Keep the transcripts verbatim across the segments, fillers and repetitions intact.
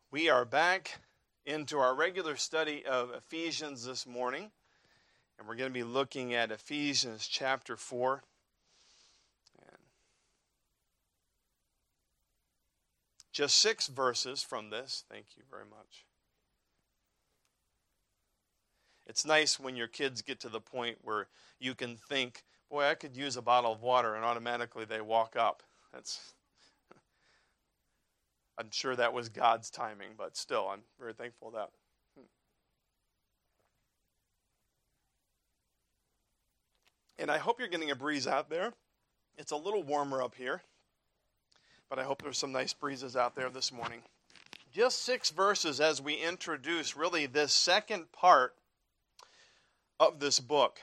We are back into our regular study of Ephesians this morning, and we're going to be looking at Ephesians chapter four. And just six verses from this. Thank you very much. It's nice when your kids get to the point where you can think, boy, I could use a bottle of water, and automatically they walk up. That's I'm sure that was God's timing, but still, I'm very thankful for that. And I hope you're getting a breeze out there. It's a little warmer up here, but I hope there's some nice breezes out there this morning. Just six verses as we introduce really this second part of this book.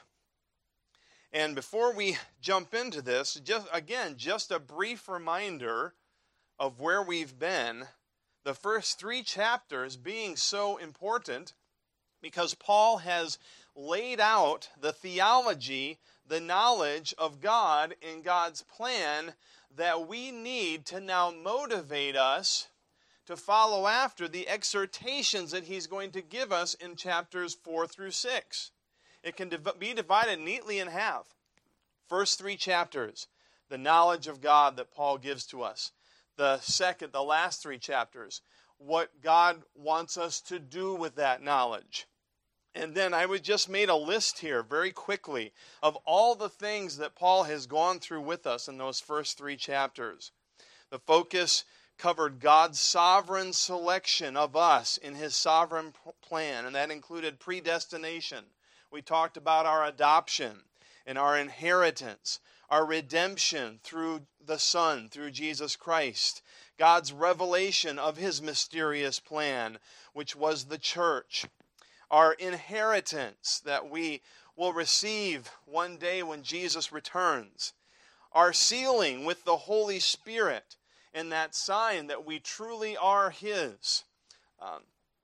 And before we jump into this, just again, just a brief reminder of where we've been, the first three chapters being so important because Paul has laid out the theology, the knowledge of God and God's plan that we need to now motivate us to follow after the exhortations that he's going to give us in chapters four through six. It can div- be divided neatly in half. First three chapters, the knowledge of God that Paul gives to us. The second, the last three chapters, what God wants us to do with that knowledge. And then I would just made a list here very quickly of all the things that Paul has gone through with us in those first three chapters. The focus covered God's sovereign selection of us in his sovereign plan, and that included predestination. We talked about our adoption and our inheritance, our redemption through the Son, through Jesus Christ, God's revelation of his mysterious plan, which was the church, our inheritance that we will receive one day when Jesus returns, our sealing with the Holy Spirit, and that sign that we truly are his, um,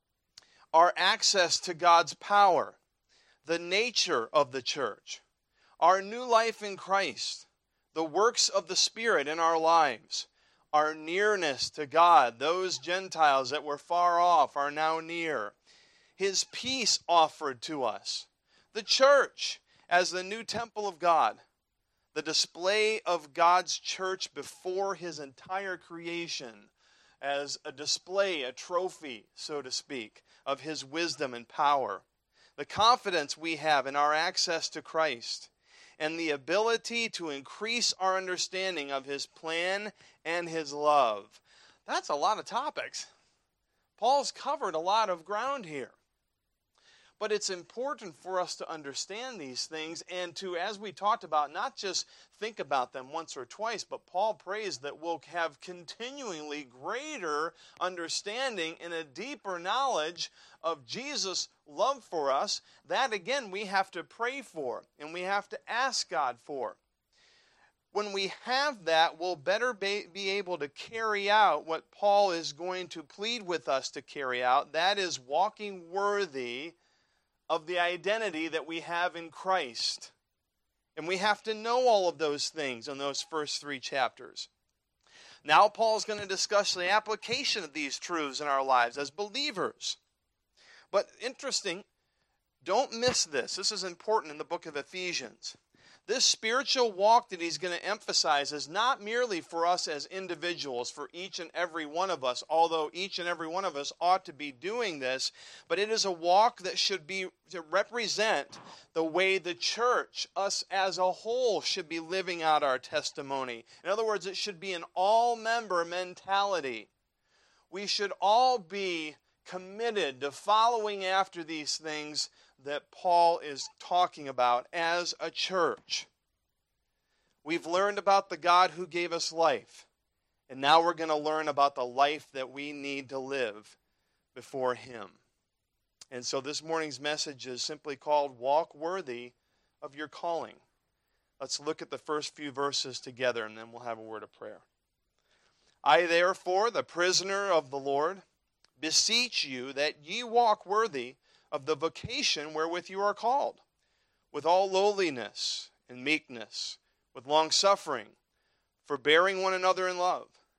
our access to God's power, the nature of the church, our new life in Christ, the works of the Spirit in our lives, our nearness to God, those Gentiles that were far off are now near, his peace offered to us, the church as the new temple of God, the display of God's church before his entire creation as a display, a trophy, so to speak, of his wisdom and power, the confidence we have in our access to Christ, and the ability to increase our understanding of his plan and his love. That's a lot of topics. Paul's covered a lot of ground here. But it's important for us to understand these things and to, as we talked about, not just think about them once or twice, but Paul prays that we'll have continually greater understanding and a deeper knowledge of Jesus' love for us. That, again, we have to pray for and we have to ask God for. When we have that, we'll better be able to carry out what Paul is going to plead with us to carry out. That is walking worthy of the identity that we have in Christ. And we have to know all of those things in those first three chapters. Now Paul's going to discuss the application of these truths in our lives as believers. But interesting, don't miss this. This is important in the book of Ephesians. This spiritual walk that he's going to emphasize is not merely for us as individuals, for each and every one of us, although each and every one of us ought to be doing this, but it is a walk that should be to represent the way the church, us as a whole, should be living out our testimony. In other words, it should be an all-member mentality. We should all be committed to following after these things that Paul is talking about as a church. We've learned about the God who gave us life, and now we're going to learn about the life that we need to live before him. And so this morning's message is simply called Walk Worthy of Your Calling. Let's look at the first few verses together, and then we'll have a word of prayer. I therefore, the prisoner of the Lord, beseech you that ye walk worthy of the vocation wherewith you are called, with all lowliness and meekness, with longsuffering, forbearing one another in love,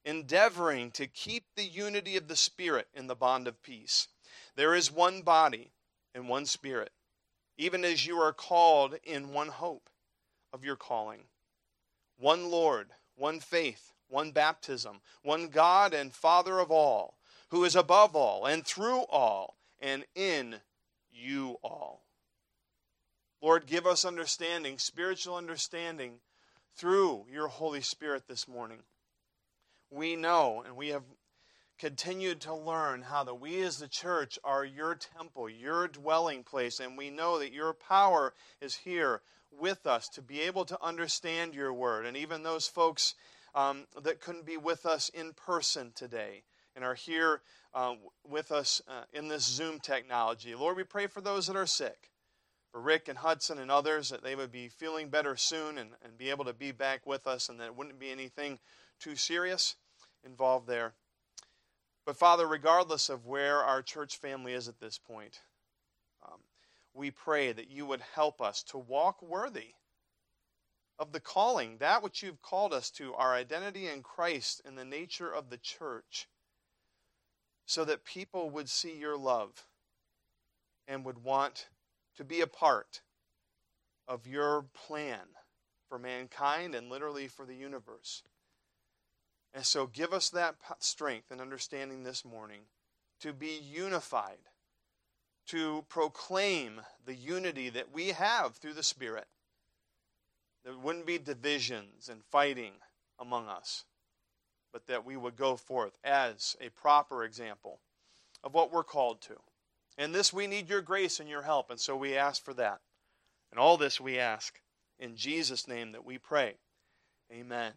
endeavoring to keep the unity of the Spirit in the bond of peace. There is one body and one Spirit, even as you are called in one hope of your calling. One Lord, one faith, one baptism, one God and Father of all, who is above all and through all and in you all. Lord, give us understanding, spiritual understanding, through your Holy Spirit this morning. We know, and we have continued to learn, how that we as the church are your temple, your dwelling place, and we know that your power is here with us to be able to understand your word. And even those folks um, that couldn't be with us in person today and are here uh, with us uh, in this Zoom technology. Lord, we pray for those that are sick, for Rick and Hudson and others, that they would be feeling better soon and, and be able to be back with us, and that it wouldn't be anything too serious involved there. But Father, regardless of where our church family is at this point, um, we pray that you would help us to walk worthy of the calling, that which you've called us to, our identity in Christ and the nature of the church, so that people would see your love and would want to be a part of your plan for mankind and literally for the universe. And so give us that strength and understanding this morning to be unified, to proclaim the unity that we have through the Spirit. There wouldn't be divisions and fighting among us, but that we would go forth as a proper example of what we're called to. In this we need your grace and your help, and so we ask for that. And all this we ask in Jesus' name that we pray. Amen.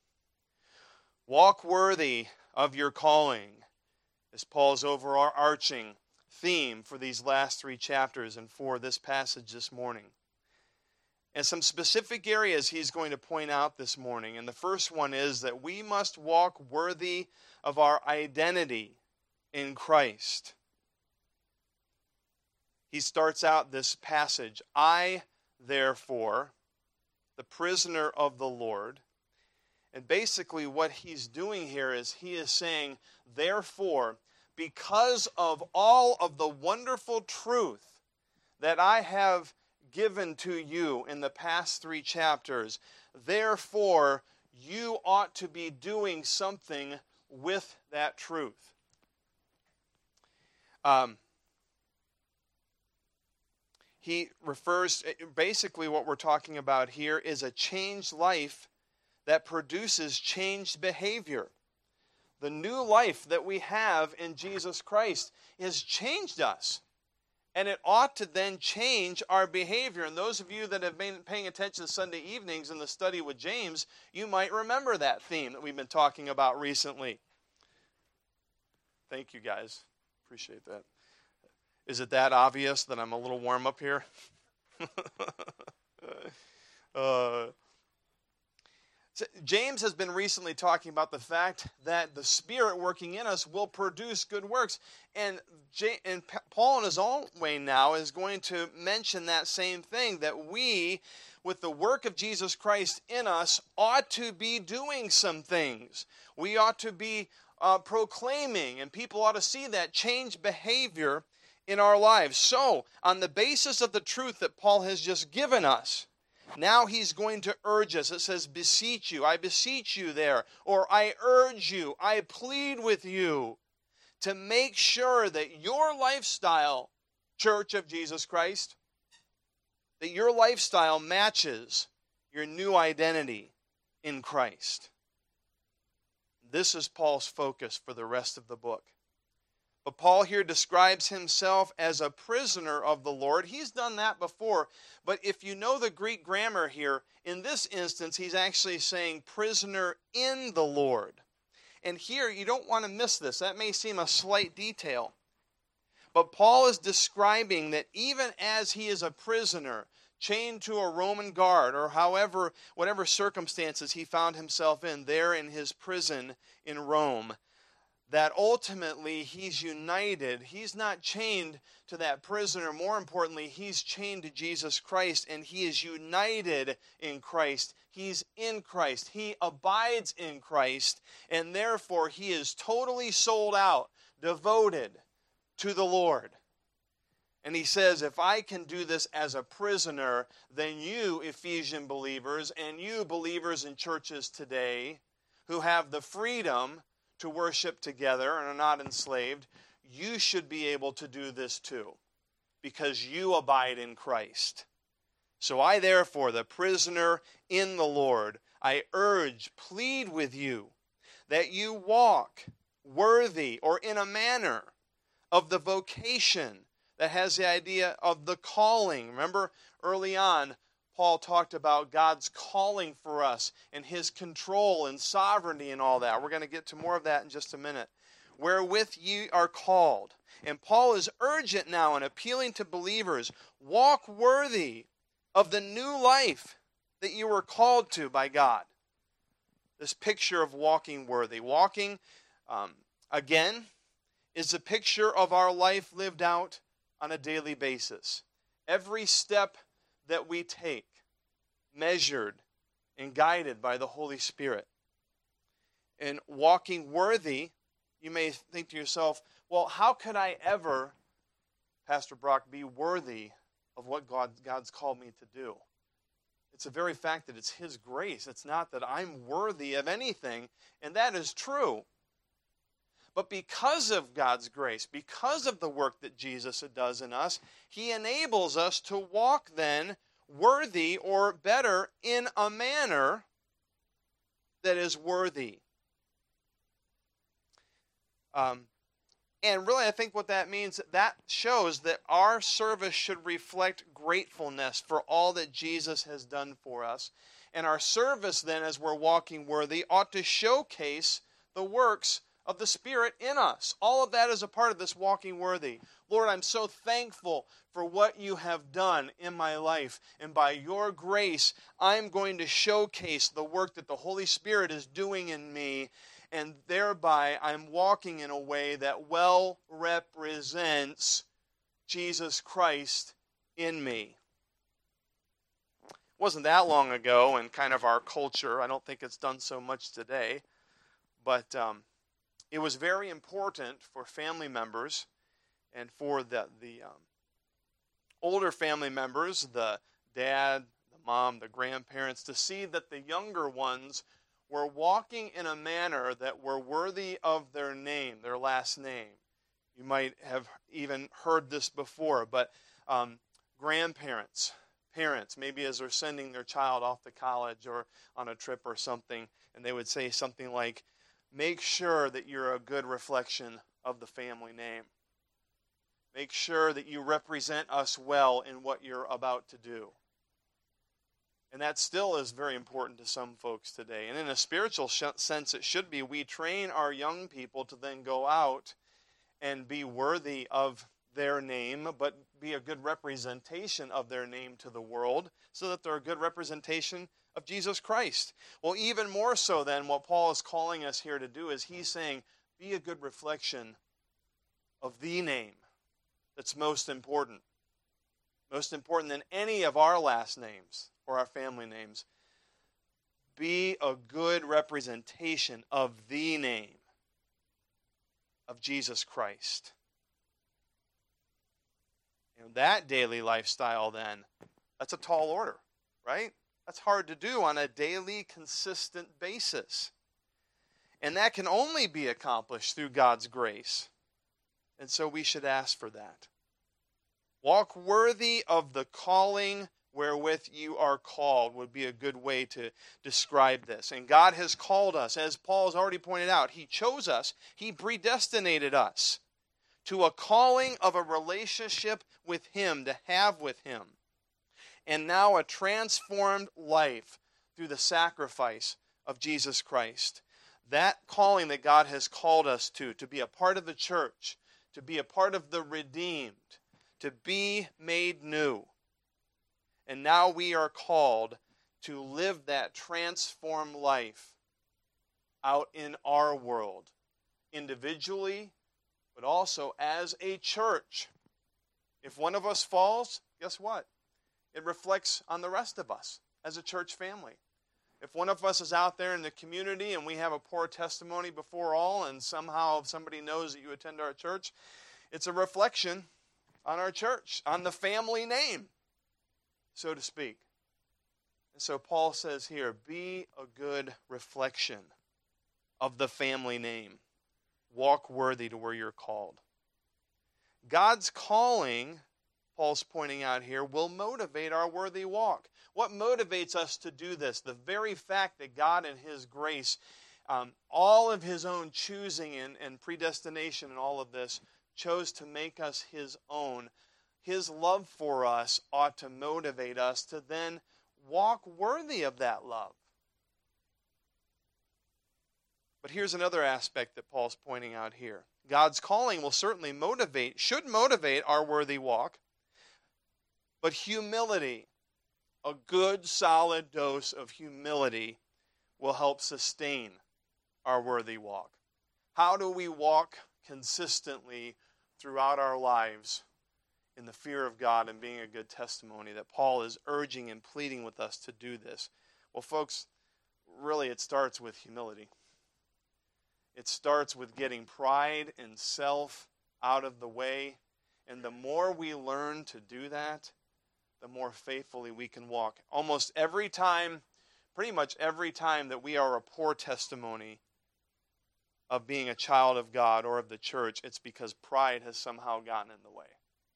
Walk worthy of your calling is Paul's overarching theme for these last three chapters and for this passage this morning. And some specific areas he's going to point out this morning. And the first one is that we must walk worthy of our identity in Christ. He starts out this passage, I, therefore, the prisoner of the Lord. And basically what he's doing here is he is saying, therefore, because of all of the wonderful truth that I have given to you in the past three chapters, therefore, you ought to be doing something with that truth. Um, he refers, basically what we're talking about here is a changed life that produces changed behavior. The new life that we have in Jesus Christ has changed us. And it ought to then change our behavior. And those of you that have been paying attention to Sunday evenings in the study with James, you might remember that theme that we've been talking about recently. Thank you, guys. Appreciate that. Is it that obvious that I'm a little warm up here? uh, James has been recently talking about the fact that the Spirit working in us will produce good works. And, J- and Paul, in his own way now, is going to mention that same thing, that we, with the work of Jesus Christ in us, ought to be doing some things. We ought to be uh, proclaiming, and people ought to see that changed behavior in our lives. So, on the basis of the truth that Paul has just given us, now he's going to urge us. It says, beseech you, I beseech you there, or I urge you, I plead with you to make sure that your lifestyle, Church of Jesus Christ, that your lifestyle matches your new identity in Christ. This is Paul's focus for the rest of the book. But Paul here describes himself as a prisoner of the Lord. He's done that before. But if you know the Greek grammar here, in this instance, he's actually saying prisoner in the Lord. And here, you don't want to miss this. That may seem a slight detail. But Paul is describing that even as he is a prisoner, chained to a Roman guard, or however, whatever circumstances he found himself in there in his prison in Rome, that ultimately he's united. He's not chained to that prisoner. More importantly, he's chained to Jesus Christ, and he is united in Christ. He's in Christ. He abides in Christ, and therefore he is totally sold out, devoted to the Lord. And he says, if I can do this as a prisoner, then you, Ephesian believers, and you, believers in churches today, who have the freedom to worship together and are not enslaved, you should be able to do this too, because you abide in Christ. So I, therefore, the prisoner in the Lord, I urge, plead with you, that you walk worthy or in a manner of the vocation that has the idea of the calling. Remember, early on, Paul talked about God's calling for us and his control and sovereignty and all that. We're going to get to more of that in just a minute. Wherewith ye are called. And Paul is urgent now in appealing to believers, walk worthy of the new life that you were called to by God. This picture of walking worthy. Walking, um, again, is a picture of our life lived out on a daily basis. Every step that we take, measured and guided by the Holy Spirit. And walking worthy, you may think to yourself, well, how could I ever, Pastor Brock, be worthy of what God, God's called me to do? It's the very fact that it's his grace. It's not that I'm worthy of anything, and that is true. But because of God's grace, because of the work that Jesus does in us, he enables us to walk then worthy, or better, in a manner that is worthy. Um, and really, I think what that means, that shows that our service should reflect gratefulness for all that Jesus has done for us. And our service then, as we're walking worthy, ought to showcase the works of the Spirit in us. All of that is a part of this walking worthy. Lord, I'm so thankful for what you have done in my life. And by your grace, I'm going to showcase the work that the Holy Spirit is doing in me. And thereby, I'm walking in a way that well represents Jesus Christ in me. It wasn't that long ago in kind of our culture. I don't think it's done so much today. But um, it was very important for family members and for the, the um, older family members, the dad, the mom, the grandparents, to see that the younger ones were walking in a manner that were worthy of their name, their last name. You might have even heard this before, but um, grandparents, parents, maybe as they're sending their child off to college or on a trip or something, and they would say something like, make sure that you're a good reflection of the family name. Make sure that you represent us well in what you're about to do. And that still is very important to some folks today. And in a spiritual sh- sense, it should be. We train our young people to then go out and be worthy of their name, but be a good representation of their name to the world, so that they're a good representation of Jesus Christ. Well, even more so then, what Paul is calling us here to do is he's saying, be a good reflection of the name that's most important. Most important than any of our last names or our family names. Be a good representation of the name of Jesus Christ. You know, that daily lifestyle then, that's a tall order, right? That's hard to do on a daily, consistent basis. And that can only be accomplished through God's grace. And so we should ask for that. Walk worthy of the calling wherewith you are called would be a good way to describe this. And God has called us, as Paul has already pointed out. He chose us. He predestinated us to a calling of a relationship with Him, to have with Him. And now a transformed life through the sacrifice of Jesus Christ. That calling that God has called us to, to be a part of the church, to be a part of the redeemed, to be made new. And now we are called to live that transformed life out in our world, individually, but also as a church. If one of us falls, guess what? It reflects on the rest of us as a church family. If one of us is out there in the community and we have a poor testimony before all, and somehow somebody knows that you attend our church, it's a reflection on our church, on the family name, so to speak. And so Paul says here, be a good reflection of the family name. Walk worthy to where you're called. God's calling, Paul's pointing out here, will motivate our worthy walk. What motivates us to do this? The very fact that God in His grace, um, all of His own choosing and, and predestination and all of this, chose to make us His own. His love for us ought to motivate us to then walk worthy of that love. But here's another aspect that Paul's pointing out here. God's calling will certainly motivate, should motivate our worthy walk. But humility, a good solid dose of humility, will help sustain our worthy walk. How do we walk consistently throughout our lives in the fear of God and being a good testimony? That Paul is urging and pleading with us to do this. Well, folks, really it starts with humility. It starts with getting pride and self out of the way. And the more we learn to do that, the more faithfully we can walk. Almost every time, pretty much every time that we are a poor testimony of being a child of God or of the church, it's because pride has somehow gotten in the way.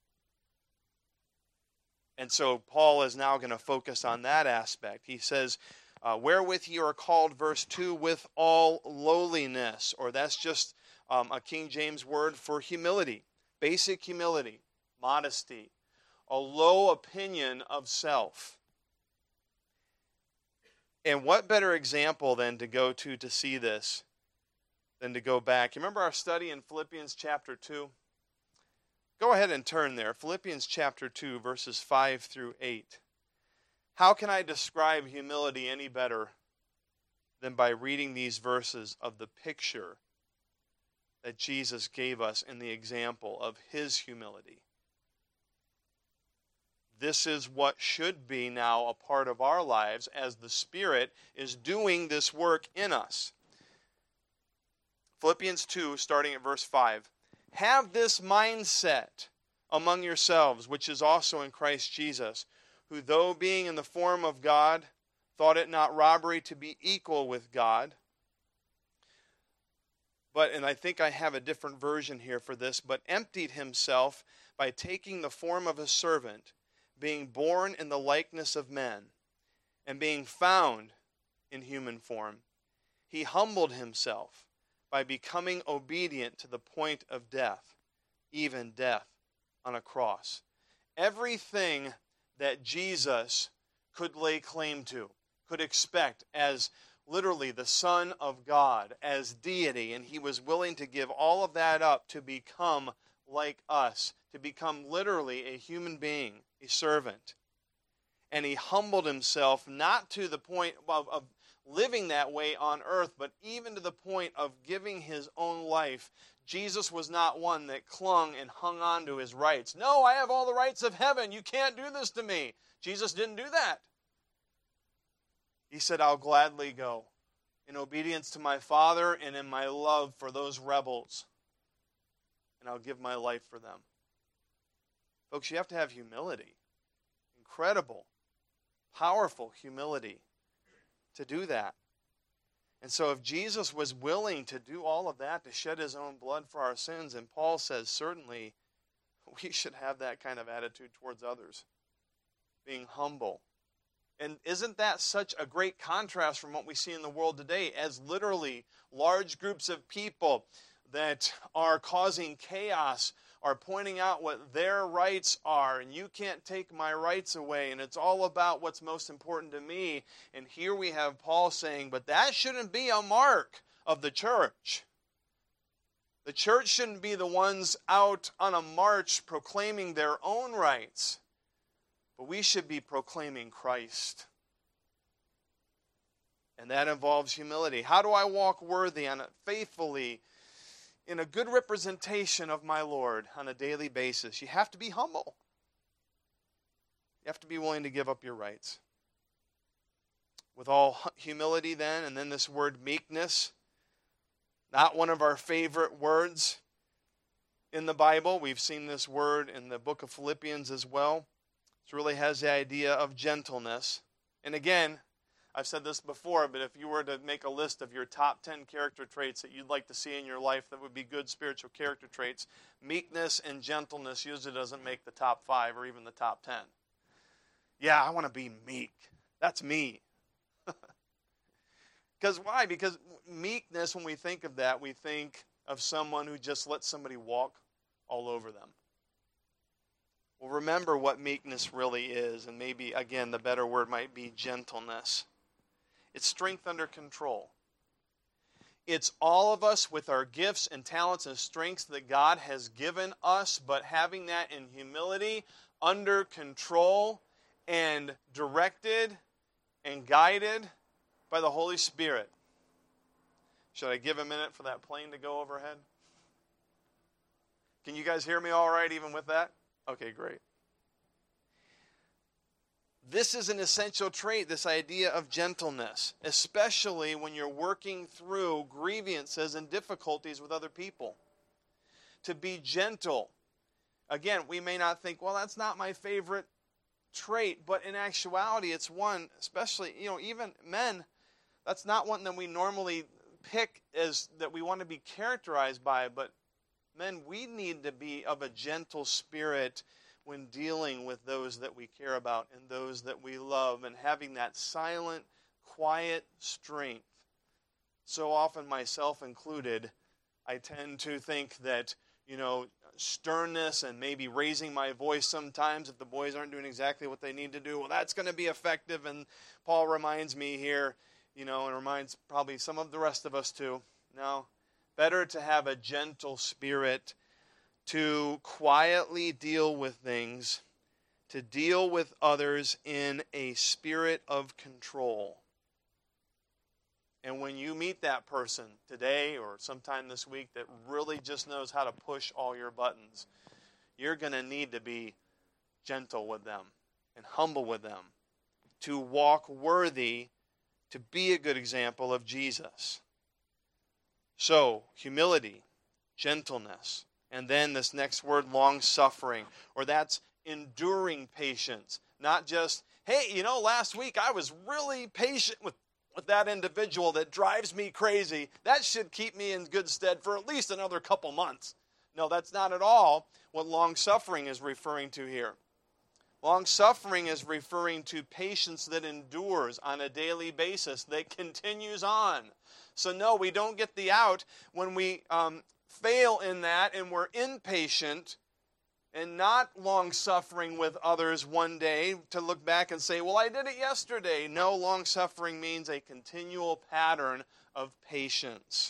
And so Paul is now going to focus on that aspect. He says, uh, wherewith you are called, verse two, with all lowliness. Or that's just um, a King James word for humility. Basic humility, modesty, a low opinion of self. And what better example than to go to to see this than to go back? You remember our study in Philippians chapter two? Go ahead and turn there. Philippians chapter two, verses five through eight. How can I describe humility any better than by reading these verses of the picture that Jesus gave us in the example of His humility? This is what should be now a part of our lives as the Spirit is doing this work in us. Philippians two, starting at verse five. Have this mindset among yourselves, which is also in Christ Jesus, who though being in the form of God, thought it not robbery to be equal with God. But, and I think I have a different version here for this, but emptied himself by taking the form of a servant, being born in the likeness of men, and being found in human form, he humbled himself by becoming obedient to the point of death, even death on a cross. Everything that Jesus could lay claim to, could expect as literally the Son of God, as deity, and He was willing to give all of that up to become like us, to become literally a human being, a servant. And He humbled Himself not to the point of, of living that way on earth, but even to the point of giving His own life. Jesus was not one that clung and hung on to His rights. No, I have all the rights of heaven. You can't do this to me. Jesus didn't do that. He said, I'll gladly go in obedience to my Father and in my love for those rebels. And I'll give my life for them. Folks, you have to have humility. Incredible, powerful humility to do that. And so if Jesus was willing to do all of that, to shed His own blood for our sins, and Paul says certainly we should have that kind of attitude towards others, being humble. And isn't that such a great contrast from what we see in the world today, as literally large groups of people that are causing chaos are pointing out what their rights are, and you can't take my rights away, and it's all about what's most important to me. And here we have Paul saying, but that shouldn't be a mark of the church. The church shouldn't be the ones out on a march proclaiming their own rights, but we should be proclaiming Christ. And that involves humility. How do I walk worthy on it faithfully in a good representation of my Lord on a daily basis, you have to be humble. You have to be willing to give up your rights. With all humility then, and then this word meekness, not one of our favorite words in the Bible. We've seen this word in the book of Philippians as well. It really has the idea of gentleness. And again, I've said this before, but if you were to make a list of your top ten character traits that you'd like to see in your life that would be good spiritual character traits, meekness and gentleness usually doesn't make the top five or even the top ten. Yeah, I want to be meek. That's me. Because why? Because meekness, when we think of that, we think of someone who just lets somebody walk all over them. Well, remember what meekness really is, and maybe, again, the better word might be gentleness. It's strength under control. It's all of us with our gifts and talents and strengths that God has given us, but having that in humility, under control, and directed and guided by the Holy Spirit. Should I give a minute for that plane to go overhead? Can you guys hear me all right even with that? Okay, great. This is an essential trait, this idea of gentleness, especially when you're working through grievances and difficulties with other people. To be gentle. Again, we may not think, well, that's not my favorite trait, but in actuality, it's one, especially, you know, even men, that's not one that we normally pick as that we want to be characterized by, but men, we need to be of a gentle spirit when dealing with those that we care about and those that we love, and having that silent, quiet strength. So often, myself included, I tend to think that, you know, sternness and maybe raising my voice sometimes if the boys aren't doing exactly what they need to do, well, that's going to be effective. And Paul reminds me here, you know, and reminds probably some of the rest of us too, no, better to have a gentle spirit, to quietly deal with things, to deal with others in a spirit of control. And when you meet that person today or sometime this week that really just knows how to push all your buttons, you're going to need to be gentle with them and humble with them to walk worthy, to be a good example of Jesus. So, humility, gentleness, and then this next word, long-suffering, or that's enduring patience. Not just, hey, you know, last week I was really patient with with that individual that drives me crazy. That should keep me in good stead for at least another couple months. No, that's not at all what long-suffering is referring to here. Long-suffering is referring to patience that endures on a daily basis, that continues on. So no, we don't get the out when we um, fail in that and we're impatient and not long-suffering with others one day to look back and say, well, I did it yesterday. No, long-suffering means a continual pattern of patience.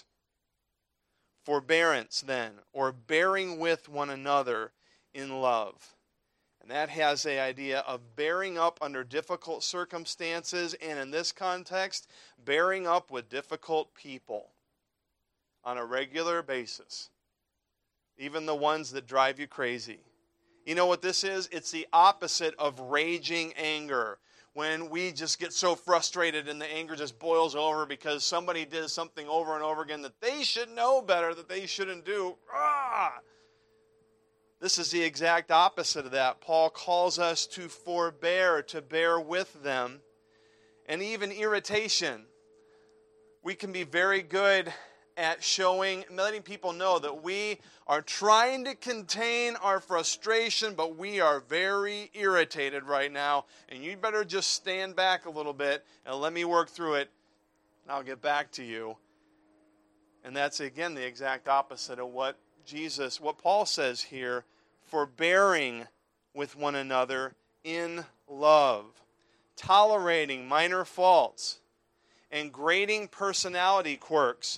Forbearance, then, or bearing with one another in love. And that has the idea of bearing up under difficult circumstances, and in this context, bearing up with difficult people on a regular basis. Even the ones that drive you crazy. You know what this is? It's the opposite of raging anger. When we just get so frustrated and the anger just boils over because somebody did something over and over again that they should know better, that they shouldn't do. Ah! This is the exact opposite of that. Paul calls us to forbear, to bear with them. And even irritation. We can be very good at showing, letting people know that we are trying to contain our frustration, but we are very irritated right now, and you better just stand back a little bit and let me work through it, and I'll get back to you. And that's, again, the exact opposite of what Jesus, what Paul says here, forbearing with one another in love, tolerating minor faults, and grading personality quirks.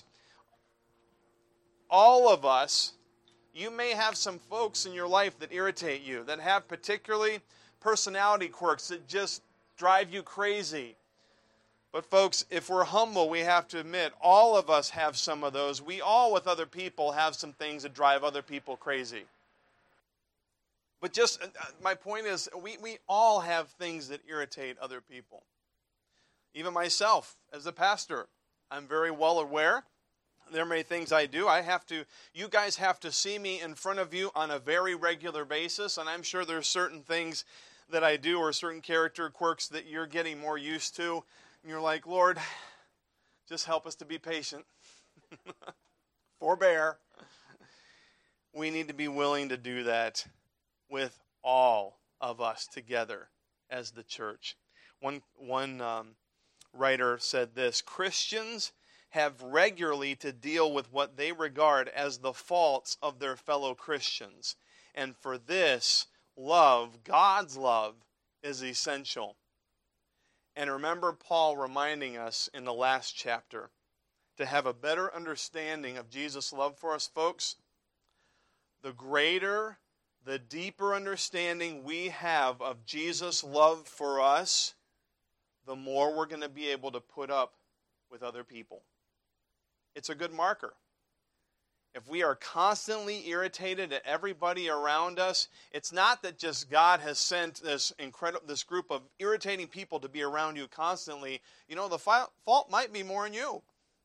All of us, you may have some folks in your life that irritate you, that have particularly personality quirks that just drive you crazy. But folks, if we're humble, we have to admit, all of us have some of those. We all, with other people, have some things that drive other people crazy. But just, uh, my point is, we, we all have things that irritate other people. Even myself, as a pastor, I'm very well aware. There are many things I do. I have to, you guys have to see me in front of you on a very regular basis, and I'm sure there's certain things that I do or certain character quirks that you're getting more used to. And you're like, Lord, just help us to be patient. Forbear. We need to be willing to do that with all of us together as the church. One, one um, writer said this: Christians have regularly to deal with what they regard as the faults of their fellow Christians. And for this, love, God's love, is essential. And remember Paul reminding us in the last chapter to have a better understanding of Jesus' love for us, folks. The greater, the deeper understanding we have of Jesus' love for us, the more we're going to be able to put up with other people. It's a good marker. If we are constantly irritated at everybody around us, it's not that just God has sent this incredible, this group of irritating people to be around you constantly. You know, the fi- fault might be more in you.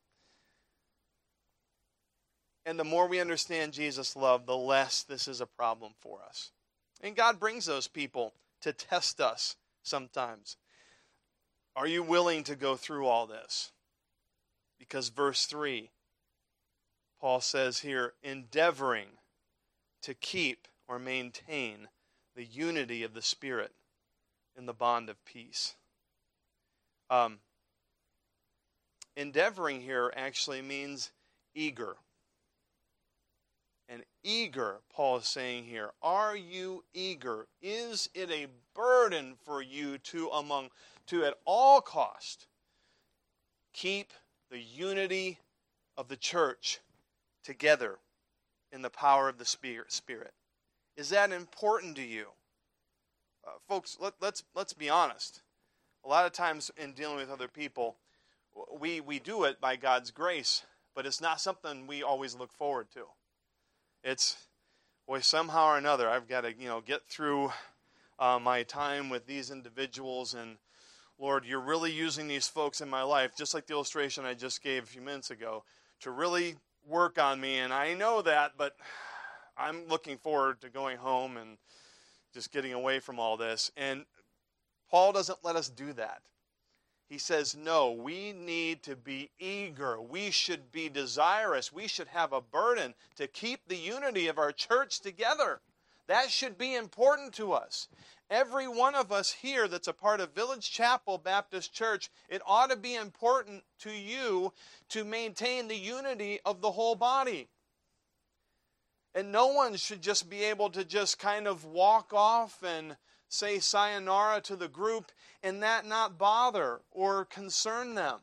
And the more we understand Jesus' love, the less this is a problem for us. And God brings those people to test us sometimes. Are you willing to go through all this? Because verse three, Paul says here, endeavoring to keep or maintain the unity of the Spirit in the bond of peace. Um, endeavoring here actually means eager. And eager, Paul is saying here, are you eager? Is it a burden for you to among to at all cost keep the unity of the church together in the power of the Spirit? Is that important to you? Uh, folks, let, let's let's be honest. A lot of times in dealing with other people, we, we do it by God's grace, but it's not something we always look forward to. It's, boy, somehow or another, I've got to, you know, get through uh, my time with these individuals, and Lord, you're really using these folks in my life, just like the illustration I just gave a few minutes ago, to really work on me, and I know that, but I'm looking forward to going home and just getting away from all this. And Paul doesn't let us do that. He says, no, we need to be eager. We should be desirous. We should have a burden to keep the unity of our church together. That should be important to us. Every one of us here that's a part of Village Chapel Baptist Church, it ought to be important to you to maintain the unity of the whole body. And no one should just be able to just kind of walk off and say sayonara to the group and that not bother or concern them.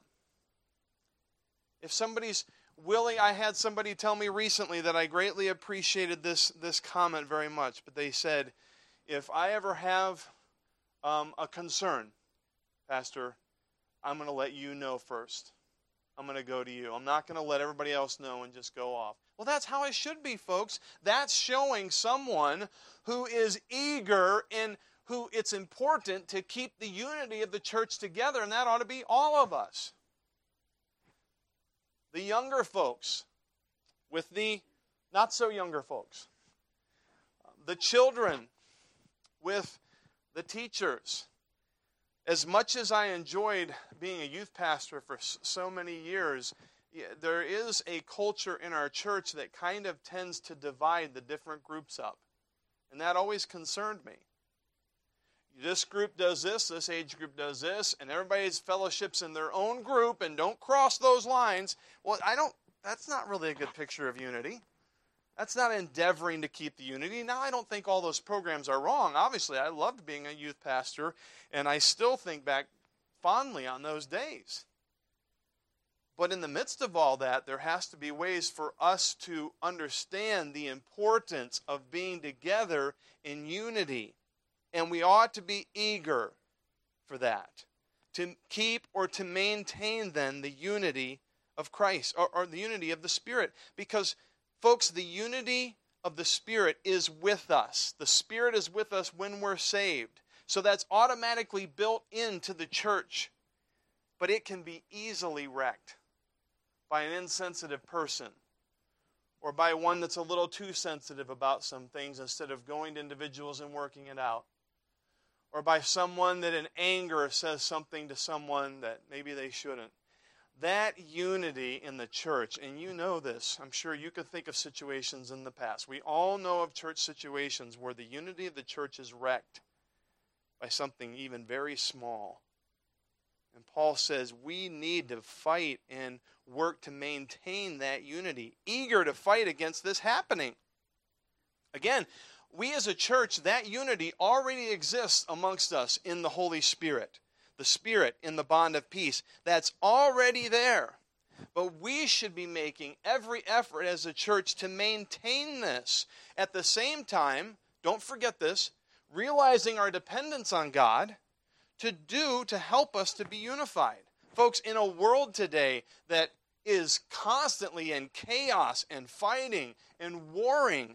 If somebody's willing, I had somebody tell me recently that I greatly appreciated this, this comment very much, but they said, if I ever have um, a concern, Pastor, I'm going to let you know first. I'm going to go to you. I'm not going to let everybody else know and just go off. Well, that's how it should be, folks. That's showing someone who is eager and who it's important to keep the unity of the church together, and that ought to be all of us. The younger folks with the not so younger folks. The children with the teachers. As much as I enjoyed being a youth pastor for so many years, there is a culture in our church that kind of tends to divide the different groups up. And that always concerned me. This group does this, this age group does this, and everybody's fellowships in their own group and don't cross those lines. Well, I don't, that's not really a good picture of unity. That's not endeavoring to keep the unity. Now, I don't think all those programs are wrong. Obviously, I loved being a youth pastor, and I still think back fondly on those days. But in the midst of all that, there has to be ways for us to understand the importance of being together in unity. And we ought to be eager for that. to keep or to maintain then the unity of Christ, or, or the unity of the Spirit. Because, folks, the unity of the Spirit is with us. The Spirit is with us when we're saved. So that's automatically built into the church. But it can be easily wrecked by an insensitive person, or by one that's a little too sensitive about some things instead of going to individuals and working it out, or by someone that in anger says something to someone that maybe they shouldn't. That unity in the church, and you know this, I'm sure you could think of situations in the past. We all know of church situations where the unity of the church is wrecked by something even very small. And Paul says we need to fight and work to maintain that unity, eager to fight against this happening. Again, we as a church, that unity already exists amongst us in the Holy Spirit. The Spirit in the bond of peace. That's already there. But we should be making every effort as a church to maintain this. At the same time, don't forget this, realizing our dependence on God to do to help us to be unified. Folks, in a world today that is constantly in chaos and fighting and warring,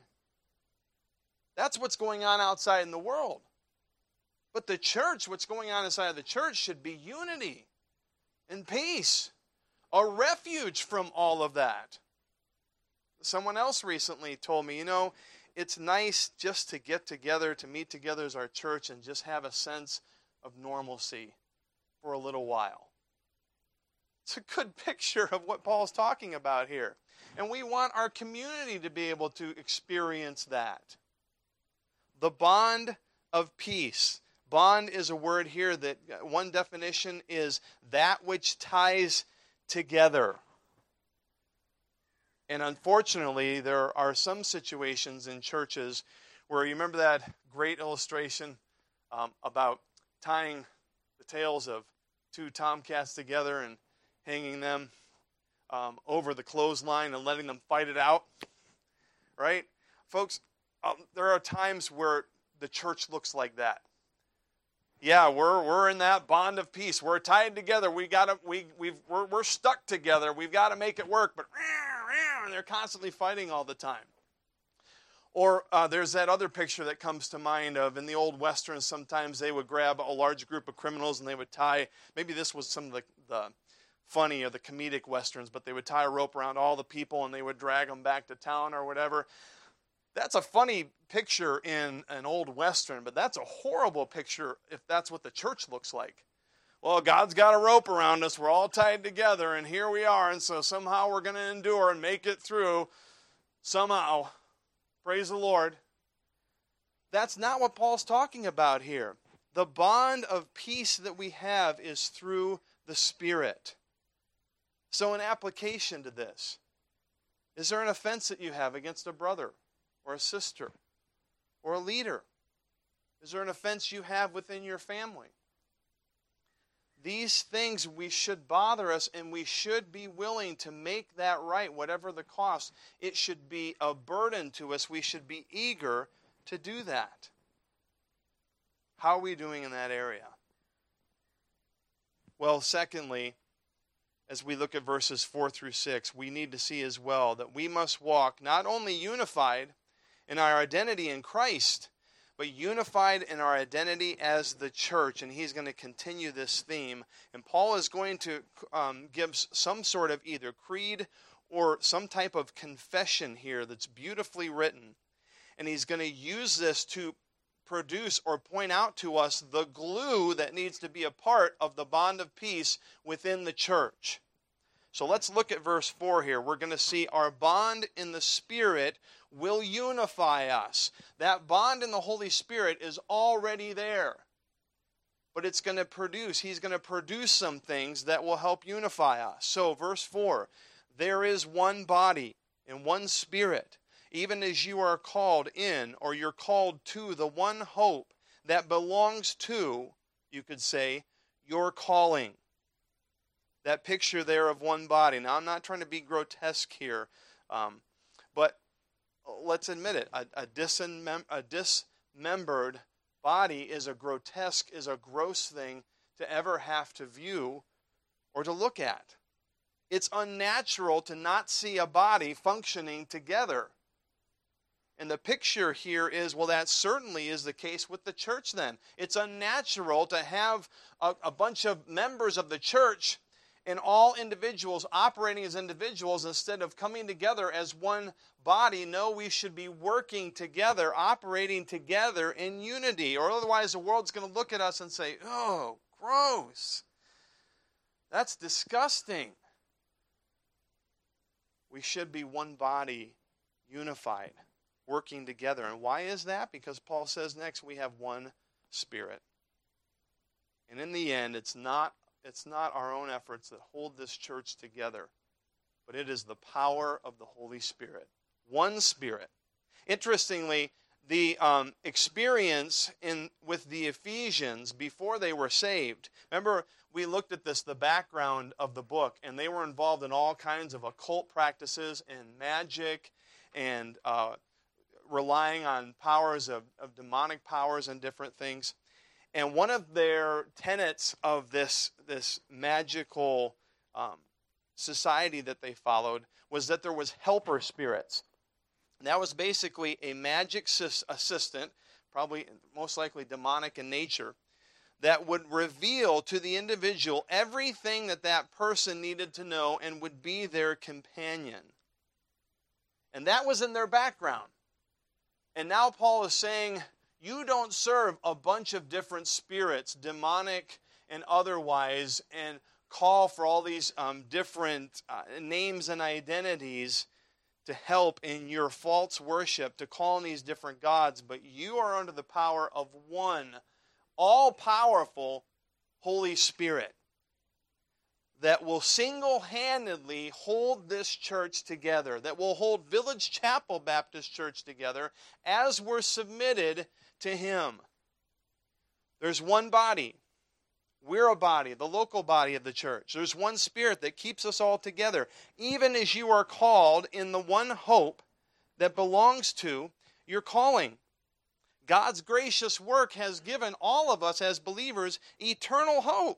that's what's going on outside in the world. But the church, what's going on inside of the church should be unity and peace, a refuge from all of that. Someone else recently told me, you know, it's nice just to get together, to meet together as our church and just have a sense of normalcy for a little while. It's a good picture of what Paul's talking about here. And we want our community to be able to experience that. The bond of peace. Bond is a word here that one definition is that which ties together. And unfortunately, there are some situations in churches where, you remember that great illustration um, about tying the tails of two tomcats together and hanging them um, over the clothesline and letting them fight it out, right? Folks, um, there are times where the church looks like that. Yeah, we're we're in that bond of peace. We're tied together. We got to we we've we're, we're stuck together. We've got to make it work. But and they're constantly fighting all the time. Or uh, there's that other picture that comes to mind of in the old westerns. Sometimes they would grab a large group of criminals and they would tie. Maybe this was some of the, the funny or the comedic westerns, but they would tie a rope around all the people and they would drag them back to town or whatever. That's a funny picture in an old western, but that's a horrible picture if that's what the church looks like. Well, God's got a rope around us. We're all tied together, and here we are, and so somehow we're going to endure and make it through somehow. Praise the Lord. That's not what Paul's talking about here. The bond of peace that we have is through the Spirit. So an application to this. Is there an offense that you have against a brother or a sister or a leader? Is there an offense you have within your family? These things we should bother us, and we should be willing to make that right, whatever the cost. It should be a burden to us. We should be eager to do that. How are we doing in that area? Well, secondly, as we look at verses four through six, we need to see as well that we must walk not only unified in our identity in Christ, but unified in our identity as the church. And he's going to continue this theme. And Paul is going to um, give some sort of either creed or some type of confession here that's beautifully written. And he's going to use this to produce or point out to us the glue that needs to be a part of the bond of peace within the church. So let's look at verse four here. We're going to see our bond in the Spirit will unify us. That bond in the Holy Spirit is already there. But it's going to produce, he's going to produce some things that will help unify us. So verse four, there is one body and one Spirit, even as you are called in, or you're called to the one hope that belongs to, you could say, your calling. That picture there of one body. Now, I'm not trying to be grotesque here, um, but let's admit it. A, a, dismem- a dismembered body is a grotesque, is a gross thing to ever have to view or to look at. It's unnatural to not see a body functioning together. And the picture here is, well, that certainly is the case with the church then. It's unnatural to have a, a bunch of members of the church and all individuals operating as individuals instead of coming together as one body. No, we should be working together, operating together in unity, or otherwise the world's going to look at us and say, oh, gross. That's disgusting. We should be one body, unified, working together. And why is that? Because Paul says next we have one Spirit. And in the end, it's not It's not our own efforts that hold this church together, but it is the power of the Holy Spirit. One Spirit. Interestingly, the um, experience in with the Ephesians before they were saved. Remember, we looked at this, the background of the book, and they were involved in all kinds of occult practices and magic and uh, relying on powers of, of demonic powers and different things. And one of their tenets of this, this magical um, society that they followed was that there was helper spirits. And that was basically a magic sis- assistant, probably most likely demonic in nature, that would reveal to the individual everything that that person needed to know and would be their companion. And that was in their background. And now Paul is saying, you don't serve a bunch of different spirits, demonic and otherwise, and call for all these um, different uh, names and identities to help in your false worship, to call on these different gods, but you are under the power of one all-powerful Holy Spirit that will single-handedly hold this church together, that will hold Village Chapel Baptist Church together as we're submitted to Him. There's one body. We're a body, the local body of the church. There's one Spirit that keeps us all together, even as you are called in the one hope that belongs to your calling. God's gracious work has given all of us as believers eternal hope.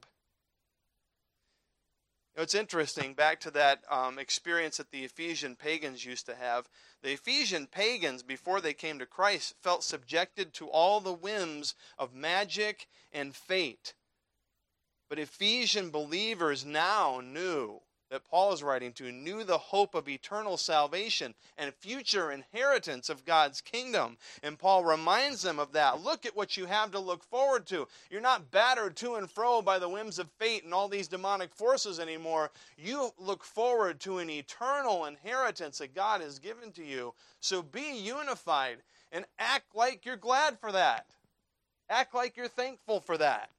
You know, it's interesting, back to that um, experience that the Ephesian pagans used to have. The Ephesian pagans, before they came to Christ, felt subjected to all the whims of magic and fate. But Ephesian believers now knew, that Paul is writing to, knew the hope of eternal salvation and future inheritance of God's kingdom. And Paul reminds them of that. Look at what you have to look forward to. You're not battered to and fro by the whims of fate and all these demonic forces anymore. You look forward to an eternal inheritance that God has given to you. So be unified and act like you're glad for that. Act like you're thankful for that.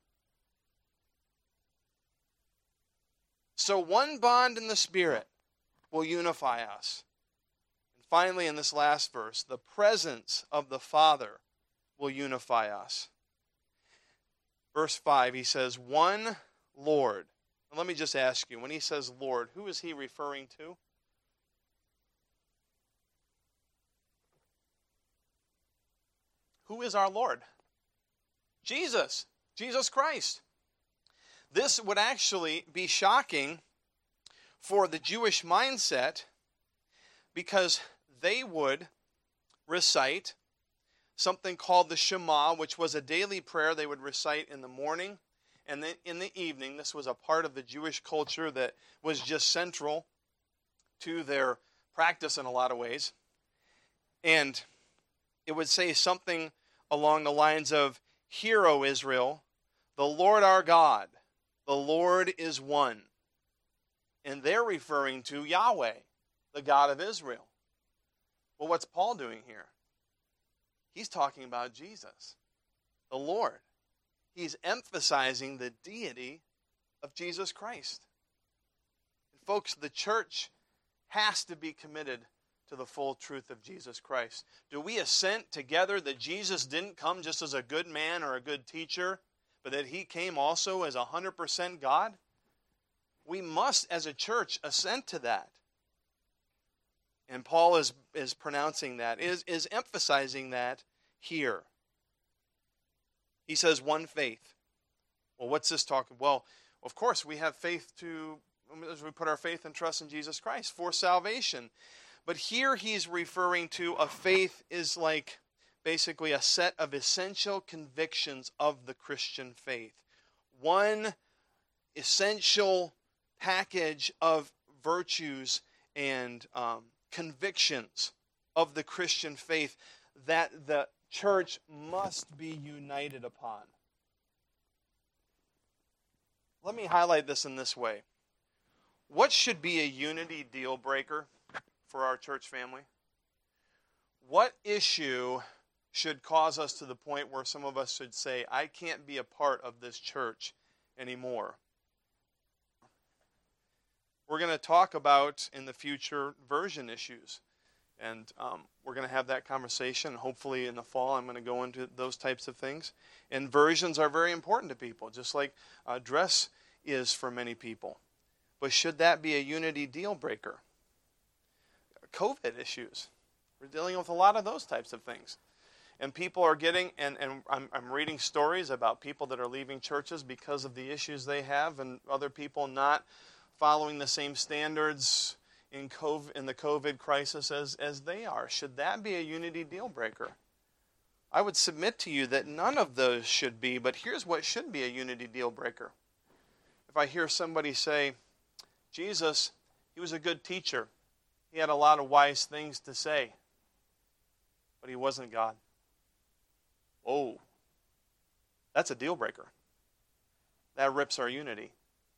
So one bond in the Spirit will unify us. And finally, in this last verse, the presence of the Father will unify us. Verse five, he says, one Lord. And let me just ask you, when he says Lord, who is he referring to? Who is our Lord? Jesus. Jesus Christ. This would actually be shocking for the Jewish mindset because they would recite something called the Shema, which was a daily prayer they would recite in the morning and then in the evening. This was a part of the Jewish culture that was just central to their practice in a lot of ways. And it would say something along the lines of, "Hear, O Israel, the Lord our God, the Lord is one." And they're referring to Yahweh, the God of Israel. Well, what's Paul doing here? He's talking about Jesus, the Lord. He's emphasizing the deity of Jesus Christ. And folks, the church has to be committed to the full truth of Jesus Christ. Do we assent together that Jesus didn't come just as a good man or a good teacher, but that he came also as one hundred percent God? We must, as a church, assent to that. And Paul is, is pronouncing that, is, is emphasizing that here. He says one faith. Well, what's this talking? Well, of course, we have faith to, as we put our faith and trust in Jesus Christ for salvation. But here he's referring to a faith is like basically a set of essential convictions of the Christian faith. One essential package of virtues and um, convictions of the Christian faith that the church must be united upon. Let me highlight this in this way. What should be a unity deal breaker for our church family? What issue should cause us to the point where some of us should say, I can't be a part of this church anymore? We're going to talk about in the future version issues. And um, we're going to have that conversation. Hopefully in the fall I'm going to go into those types of things. And versions are very important to people, just like uh, dress is for many people. But should that be a unity deal breaker? COVID issues. We're dealing with a lot of those types of things. And people are getting, and, and I'm, I'm reading stories about people that are leaving churches because of the issues they have, and other people not following the same standards in COVID, in the COVID crisis as, as they are. Should that be a unity deal breaker? I would submit to you that none of those should be, but here's what should be a unity deal breaker. If I hear somebody say, Jesus, he was a good teacher. He had a lot of wise things to say, but he wasn't God. Oh, that's a deal breaker. That rips our unity.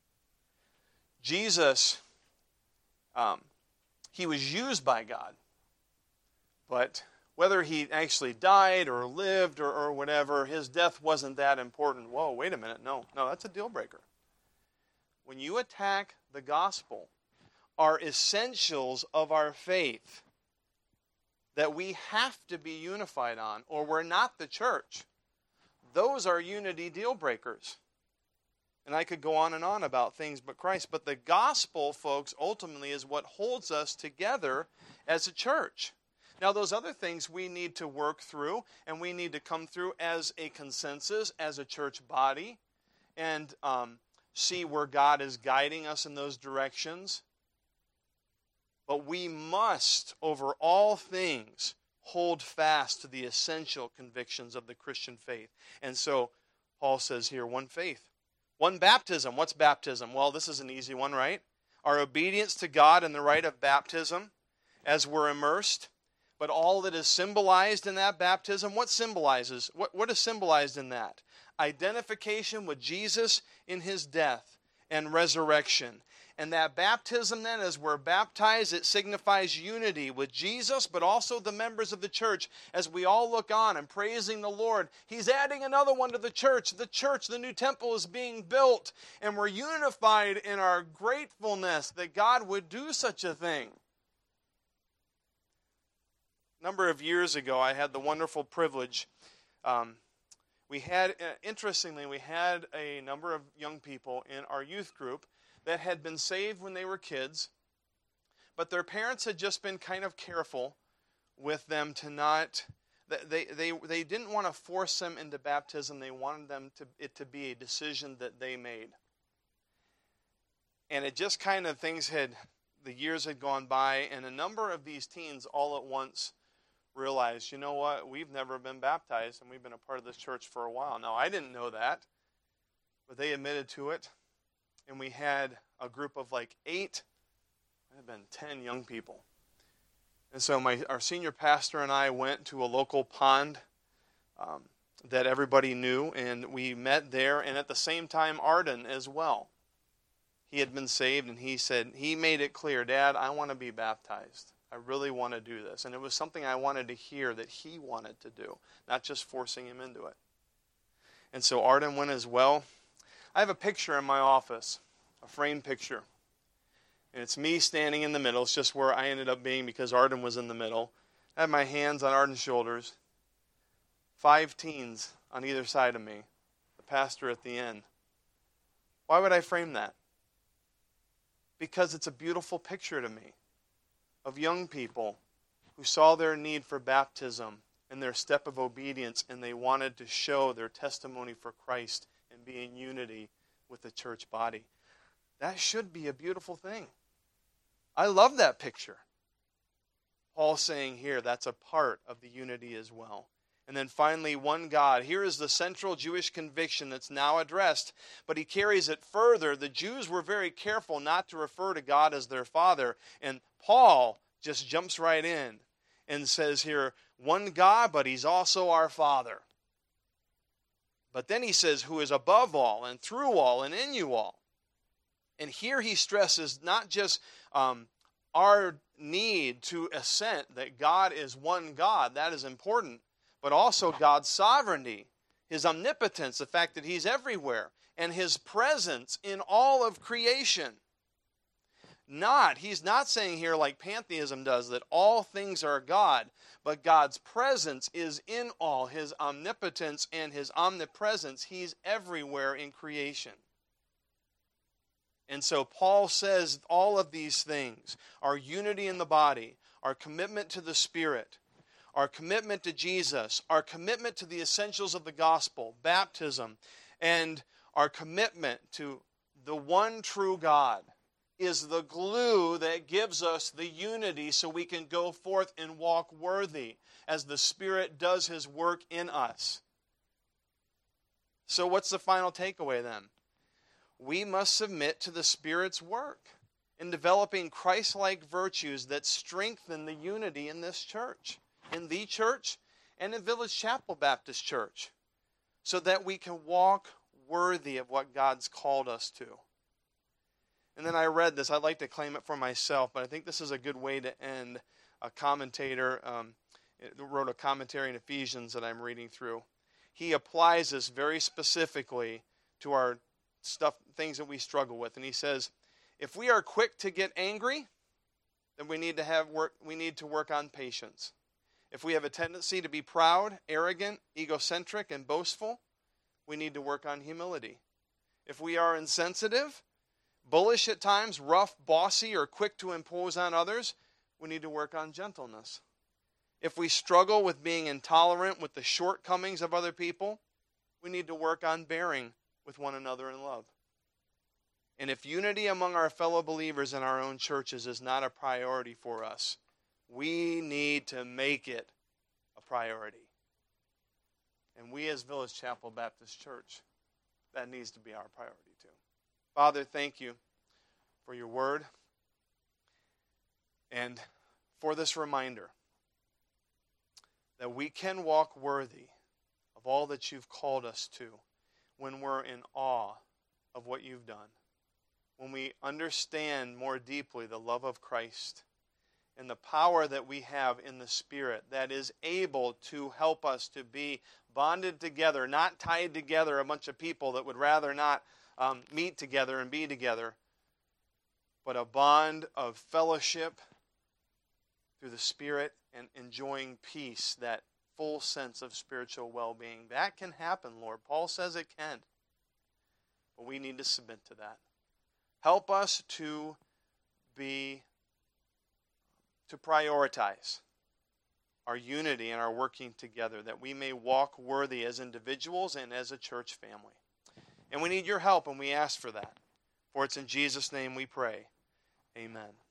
Jesus, um, he was used by God, but whether he actually died or lived or, or whatever, his death wasn't that important. Whoa, wait a minute. No, no, that's a deal breaker. When you attack the gospel, are essentials of our faith that we have to be unified on, or we're not the church. Those are unity deal breakers. And I could go on and on about things but Christ. But the gospel, folks, ultimately is what holds us together as a church. Now, those other things we need to work through, and we need to come through as a consensus, as a church body, and um, see where God is guiding us in those directions. But we must, over all things, hold fast to the essential convictions of the Christian faith. And so, Paul says here, one faith. One baptism. What's baptism? Well, this is an easy one, right? Our obedience to God in the rite of baptism as we're immersed. But all that is symbolized in that baptism, what symbolizes? What, what is symbolized in that? Identification with Jesus in his death and resurrection. And that baptism then, as we're baptized, it signifies unity with Jesus, but also the members of the church. As we all look on and praising the Lord, he's adding another one to the church. The church, the new temple is being built, and we're unified in our gratefulness that God would do such a thing. A number of years ago, I had the wonderful privilege. Um, we had, uh, interestingly, we had a number of young people in our youth group that had been saved when they were kids, but their parents had just been kind of careful with them to not, they they they didn't want to force them into baptism. They wanted them to it to be a decision that they made. And it just kind of, things had, the years had gone by, and a number of these teens all at once realized, you know what, we've never been baptized, and we've been a part of this church for a while. Now, I didn't know that, but they admitted to it. And we had a group of like eight, it had been ten young people. And so my our senior pastor and I went to a local pond um, that everybody knew, and we met there. And at the same time, Arden as well. He had been saved, and he said, he made it clear, Dad, I want to be baptized. I really want to do this. And it was something I wanted to hear that he wanted to do, not just forcing him into it. And so Arden went as well. I have a picture in my office, a framed picture. And it's me standing in the middle. It's just where I ended up being because Arden was in the middle. I had my hands on Arden's shoulders. Five teens on either side of me. The pastor at the end. Why would I frame that? Because it's a beautiful picture to me of young people who saw their need for baptism and their step of obedience, and they wanted to show their testimony for Christ and be in unity with the church body. That should be a beautiful thing. I love that picture. Paul's saying here that's a part of the unity as well. And then finally, one God. Here is the central Jewish conviction that's now addressed, but he carries it further. The Jews were very careful not to refer to God as their Father, and Paul just jumps right in and says here, one God, but he's also our Father. But then he says, who is above all and through all and in you all. And here he stresses not just um, our need to assent that God is one God, that is important, but also God's sovereignty, his omnipotence, the fact that he's everywhere, and his presence in all of creation. Not, he's not saying here like pantheism does, that all things are God, but God's presence is in all, his omnipotence and his omnipresence. He's everywhere in creation. And so Paul says all of these things, our unity in the body, our commitment to the Spirit, our commitment to Jesus, our commitment to the essentials of the gospel, baptism, and our commitment to the one true God is the glue that gives us the unity so we can go forth and walk worthy as the Spirit does his work in us. So what's the final takeaway then? We must submit to the Spirit's work in developing Christ-like virtues that strengthen the unity in this church, in the church, and in Village Chapel Baptist Church, so that we can walk worthy of what God's called us to. And then I read this. I'd like to claim it for myself, but I think this is a good way to end. A commentator um, wrote a commentary in Ephesians that I'm reading through. He applies this very specifically to our stuff, things that we struggle with. And he says, if we are quick to get angry, then we need to have work, we need to work on patience. If we have a tendency to be proud, arrogant, egocentric, and boastful, we need to work on humility. If we are insensitive, bullish at times, rough, bossy, or quick to impose on others, we need to work on gentleness. If we struggle with being intolerant with the shortcomings of other people, we need to work on bearing with one another in love. And if unity among our fellow believers in our own churches is not a priority for us, we need to make it a priority. And we as Village Chapel Baptist Church, that needs to be our priority too. Father, thank you for your word and for this reminder that we can walk worthy of all that you've called us to when we're in awe of what you've done, when we understand more deeply the love of Christ and the power that we have in the Spirit that is able to help us to be bonded together, not tied together, a bunch of people that would rather not um, meet together and be together, but a bond of fellowship through the Spirit and enjoying peace, that full sense of spiritual well-being. That can happen, Lord. Paul says it can. But we need to submit to that. Help us to be, to prioritize our unity and our working together, that we may walk worthy as individuals and as a church family. And we need your help, and we ask for that. For it's in Jesus' name we pray. Amen.